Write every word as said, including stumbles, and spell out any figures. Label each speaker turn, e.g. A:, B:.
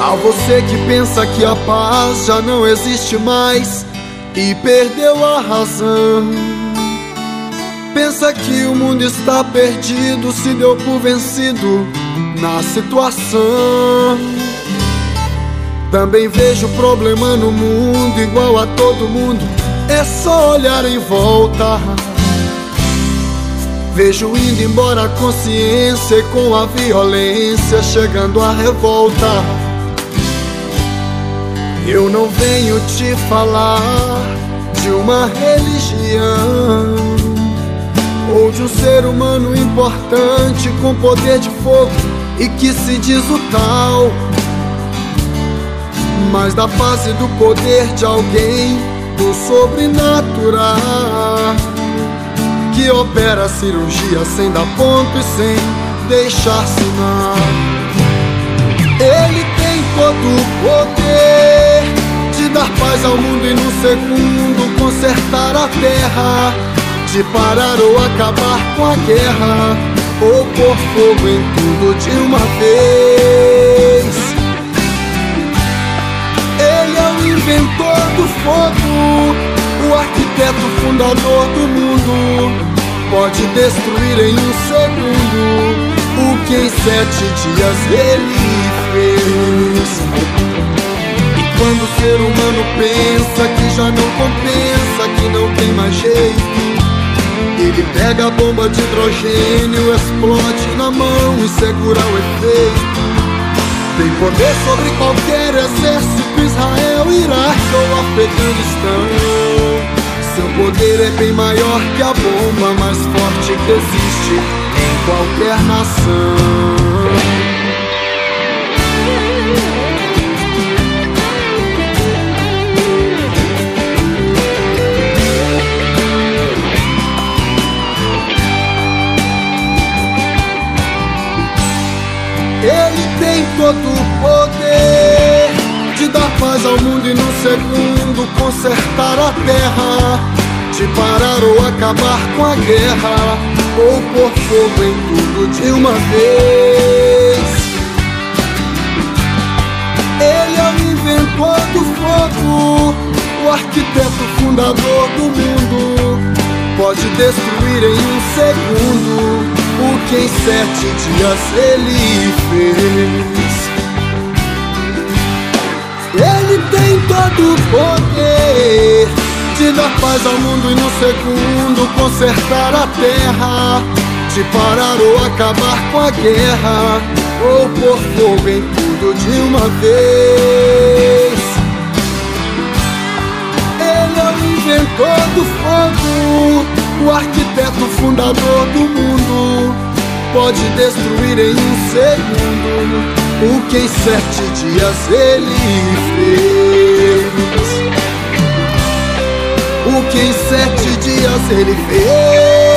A: A você que pensa que a paz já não existe mais e perdeu a razão, pensa que o mundo está perdido, se deu por vencido na situação. Também vejo problema no mundo igual a todo mundo, é só olhar em volta. Vejo indo embora a consciência e com a violência chegando a revolta. Eu não venho te falar de uma religião ou de um ser humano importante com poder de fogo e que se diz o tal, mas da fase do poder de alguém do sobrenatural, que opera a cirurgia sem dar ponto e sem deixar sinal. Ele tem todo o poder de dar paz ao mundo e num segundo consertar a terra, de parar ou acabar com a guerra, ou pôr fogo em tudo de uma vez. Ele é o inventor do fogo, o arquiteto fundador do mundo, pode destruir em um segundo o que em sete dias ele fez. E quando o ser humano pensa que já não compensa, que não tem mais jeito, ele pega a bomba de hidrogênio, explode na mão e segura o efeito. Tem poder sobre qualquer exército, Israel, Iraque ou Afeganistão. Seu poder é bem maior que a bomba mais forte que existe em qualquer nação. Ele tem todo o poder de dar paz ao mundo e num segundo consertar a terra, de parar ou acabar com a guerra, ou pôr fogo em tudo de uma vez. Ele é o inventor do fogo, o arquiteto fundador do mundo, pode destruir em um segundo o que em sete dias ele fez. Ele tem todo o poder de dar paz ao mundo e no segundo consertar a terra, de parar ou acabar com a guerra, ou pôr fogo em tudo de uma vez. Ele é o inventor do fogo, o arquiteto fundador do mundo, pode destruir em um segundo o que em sete dias ele fez. O que em sete dias ele fez.